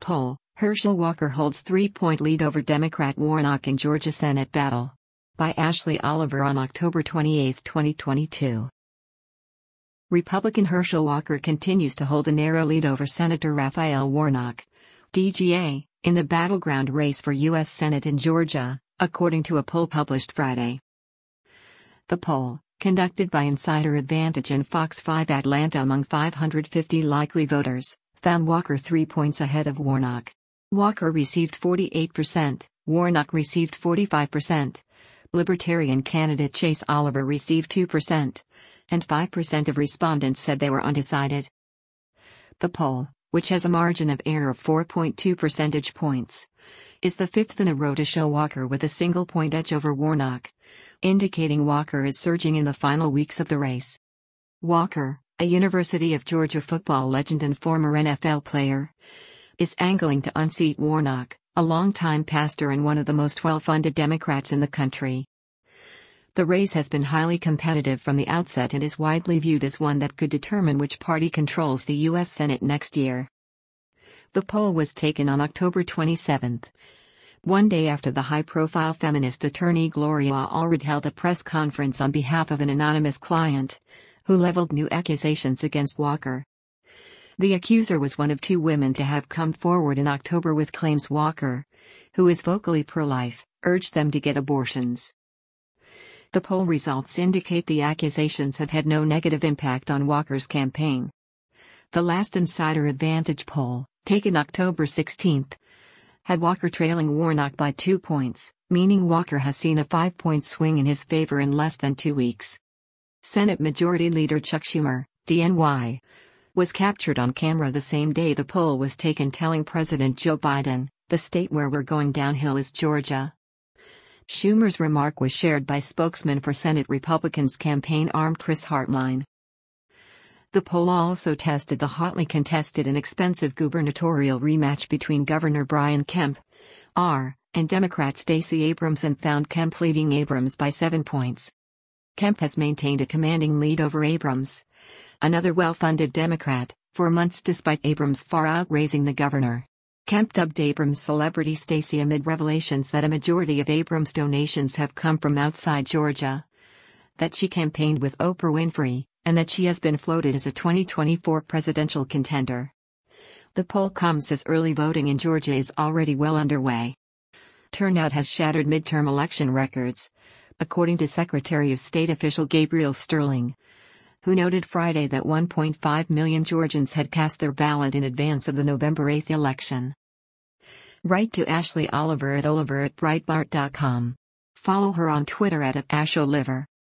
Poll: Herschel Walker holds 3-point lead over Democrat Warnock in Georgia Senate battle. By Ashley Oliver on October 28, 2022. Republican Herschel Walker continues to hold a narrow lead over Senator Raphael Warnock, DGA, in the battleground race for U.S. Senate in Georgia, according to a poll published Friday. The poll, conducted by Insider Advantage and Fox 5 Atlanta among 550 likely voters, found Walker 3 points ahead of Warnock. Walker received 48%, Warnock received 45%. Libertarian candidate Chase Oliver received 2%, and 5% of respondents said they were undecided. The poll, which has a margin of error of 4.2 percentage points, is the fifth in a row to show Walker with a single-point edge over Warnock, indicating Walker is surging in the final weeks of the race. Walker, a University of Georgia football legend and former NFL player, is angling to unseat Warnock, a longtime pastor and one of the most well-funded Democrats in the country. The race has been highly competitive from the outset and is widely viewed as one that could determine which party controls the U.S. Senate next year. The poll was taken on October 27, one day after the high-profile feminist attorney Gloria Allred held a press conference on behalf of an anonymous client, who leveled new accusations against Walker. The accuser was one of two women to have come forward in October with claims Walker, who is vocally pro-life, urged them to get abortions. The poll results indicate the accusations have had no negative impact on Walker's campaign. The last Insider Advantage poll, taken October 16, had Walker trailing Warnock by 2 points, meaning Walker has seen a 5-point swing in his favor in less than 2 weeks. Senate Majority Leader Chuck Schumer, DNY, was captured on camera the same day the poll was taken telling President Joe Biden, "The state where we're going downhill is Georgia." Schumer's remark was shared by spokesman for Senate Republicans' campaign arm Chris Hartline. The poll also tested the hotly contested and expensive gubernatorial rematch between Governor Brian Kemp, R., and Democrat Stacey Abrams and found Kemp leading Abrams by 7 points. Kemp has maintained a commanding lead over Abrams, another well-funded Democrat, for months despite Abrams far outraising the governor. Kemp dubbed Abrams celebrity Stacey amid revelations that a majority of Abrams' donations have come from outside Georgia, that she campaigned with Oprah Winfrey, and that she has been floated as a 2024 presidential contender. The poll comes as early voting in Georgia is already well underway. Turnout has shattered midterm election records, according to Secretary of State official Gabriel Sterling, who noted Friday that 1.5 million Georgians had cast their ballot in advance of the November 8 election. Write to Ashley Oliver at Oliver@Breitbart.com. Follow her on Twitter at @AshOliver.